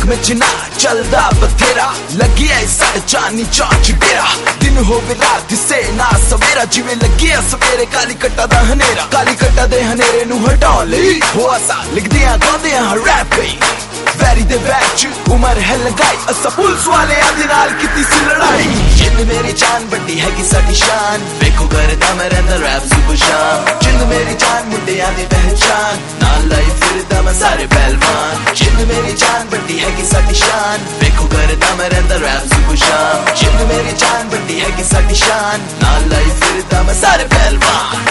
में चिना चलदा बथेरा लगी है साढ़े चानी चाच डेरा दिन होवे रात से ना सवेरा जिवे लगी है सवेरे काली कट्टा दा हनेरा काली कट्टा दे हनेरे नू हटाउण लई हो असा लिखदियां गाउंदियां रैप कई वैरी दे बैच उमर है लगाई असा पुलिस वाले आदे नाल कीती सी लड़ाई जिंद मेरी जान बड़ी है कि साडी शान देखो करदा मैं रैंदा रैप सुबह शाम जिंद मेरी जान मुंडियां दी पहचान नाल लाई फिरदा मैं सारे पहलवान जिंद मेरी जान बड़ी है कि साडी शान देखो करदा मैं रैंदा रैप सुबह शाम जिंद मेरी जान बड़ी है कि साडी शान नाल लाई फिरदा मैं सारे पहलवान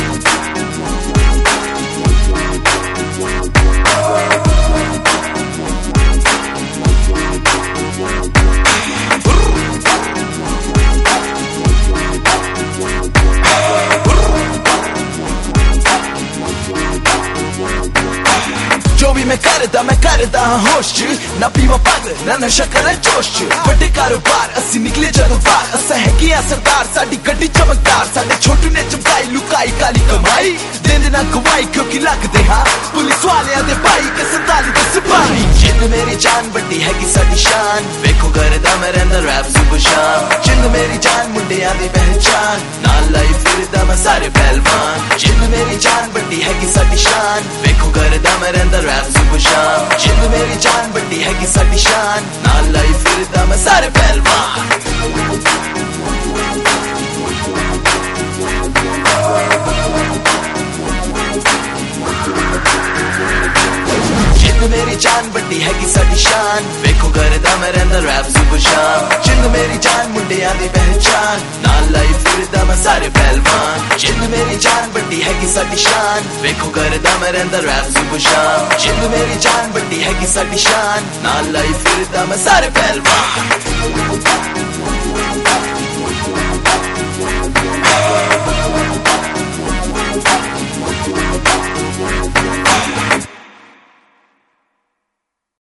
जो भी मैं करदा होश च ना पीवा पग ना नशा करा जोश च बड़े कारोबार असी निकले जदों बाहर असा है कि सरदार साडी गड्डी चमकदार साडे छोटू ने चमकाई लुकाई काली कमाई देंदे ना गवाई क्योंकि लगदे हां पुलिस वालियां दे भाई के 47 दे सिपाही जिंद मेरी जान बड़ी है कि साडी शान देखो करदा मैं रैंदा रैप सुबह शाम जिंद मेरी जान मुंडियां दी पहचान नाल लाई फिरदा मैं सारे पहलवान जिंद मेरी जान बड़ी है कि साडी शान देखो करदा मैं रैंदा रैप सुबह शाम जिंद मेरी जान बड़ी है कि साडी शान नाल लाई फिरदा मैं सारे पहलवान जिंद मेरी जान बड़ी है कि साडी शान देखो करदा मैं रैंदा रैप सुबह शाम जिंद मेरी जान मुंडियां दी पहचान नाल लाई फिरदा मैं सारे पहलवान जिंद मेरी जान बड़ी है कि साडी शान देखो करदा मैं रैंदा रैप सुबह शाम जिंद मेरी जान बड़ी है कि साडी शान नाल लाई फिरदा मैं सारे पहलवान